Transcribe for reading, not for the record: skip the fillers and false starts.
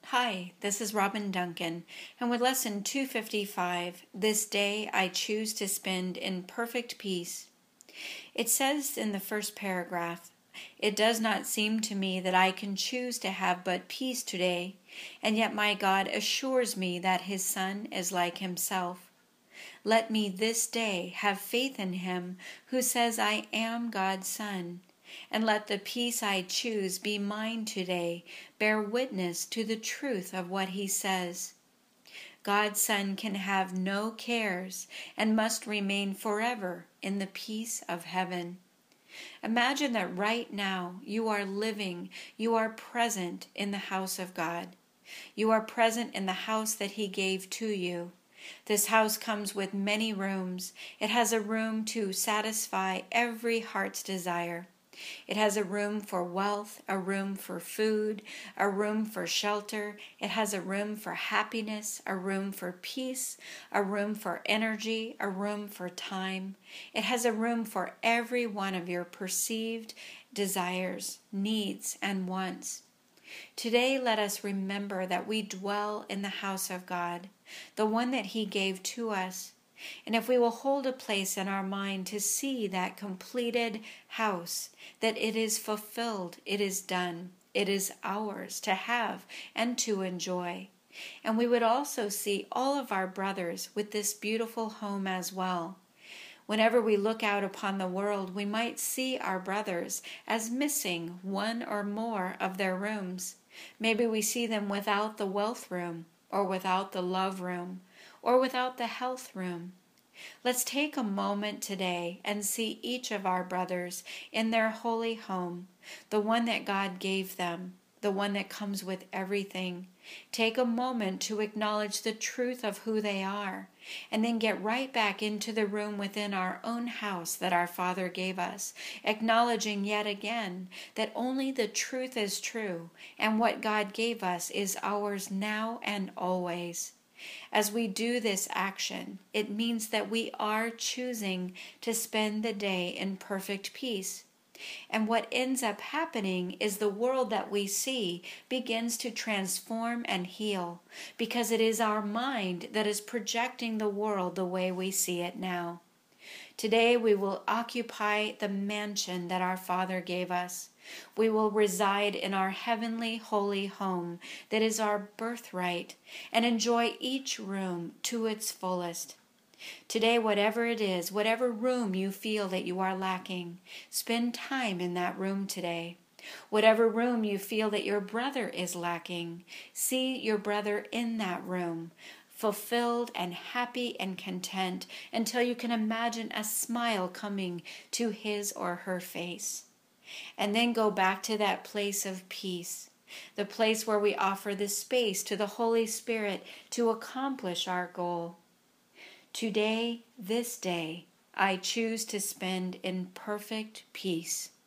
Hi, this is Robin Duncan, and with Lesson 255, this day I choose to spend in perfect peace. It says in the first paragraph, "It does not seem to me that I can choose to have but peace today, and yet my God assures me that His Son is like Himself. Let me this day have faith in Him who says I am God's Son. And let the peace I choose be mine today, bear witness to the truth of what He says. God's Son can have no cares and must remain forever in the peace of heaven." Imagine that right now you are living, you are present in the house of God. You are present in the house that He gave to you. This house comes with many rooms. It has a room to satisfy every heart's desire. It has a room for wealth, a room for food, a room for shelter. It has a room for happiness, a room for peace, a room for energy, a room for time. It has a room for every one of your perceived desires, needs, and wants. Today, let us remember that we dwell in the house of God, the one that He gave to us. And if we will hold a place in our mind to see that completed house, that it is fulfilled, it is done, it is ours to have and to enjoy. And we would also see all of our brothers with this beautiful home as well. Whenever we look out upon the world, we might see our brothers as missing one or more of their rooms. Maybe we see them without the wealth room, or without the love room, or without the health room. Let's take a moment today and see each of our brothers in their holy home, the one that God gave them, the one that comes with everything. Take a moment to acknowledge the truth of who they are, and then get right back into the room within our own house that our Father gave us, acknowledging yet again that only the truth is true, and what God gave us is ours now and always. As we do this action, it means that we are choosing to spend the day in perfect peace. And what ends up happening is the world that we see begins to transform and heal, because it is our mind that is projecting the world the way we see it now. Today we will occupy the mansion that our Father gave us. We will reside in our heavenly holy home that is our birthright and enjoy each room to its fullest. Today, whatever it is, whatever room you feel that you are lacking, spend time in that room today. Whatever room you feel that your brother is lacking, see your brother in that room, fulfilled and happy and content until you can imagine a smile coming to his or her face. And then go back to that place of peace, the place where we offer the space to the Holy Spirit to accomplish our goal. Today, this day, I choose to spend in perfect peace.